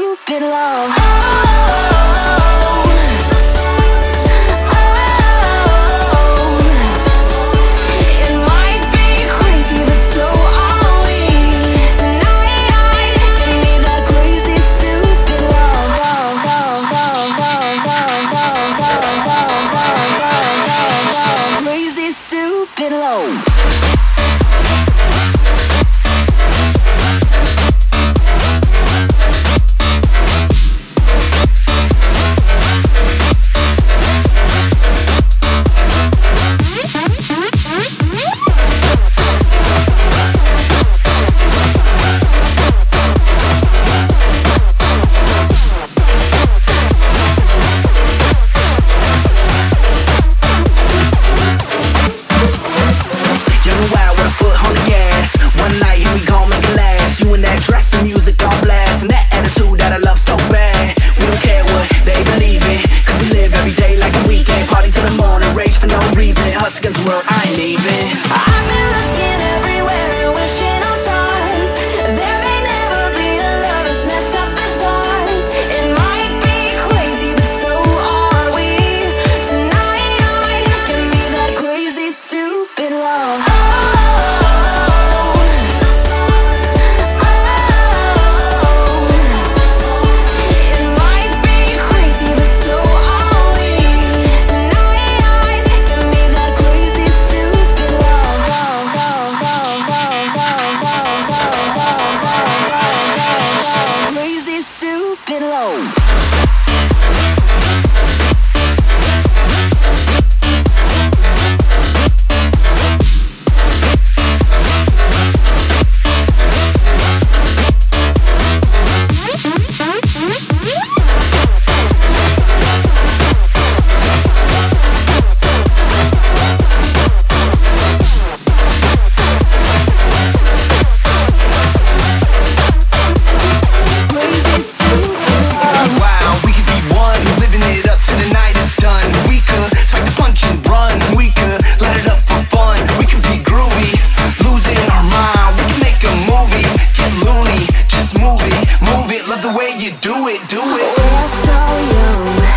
stupid love. Stupid love. Dressing music on blast, and that attitude that I love so bad. We don't care what they believe in, cause we live every day like a weekend. Party till the morning, rage for no reason. Us against the world, I ain't leaving. I've been looking everywhere, wishing on stars. There may never be a love as messed up as ours. It might be crazy, but so are we. Tonight can be that crazy, stupid love. Stupid love. We're so young.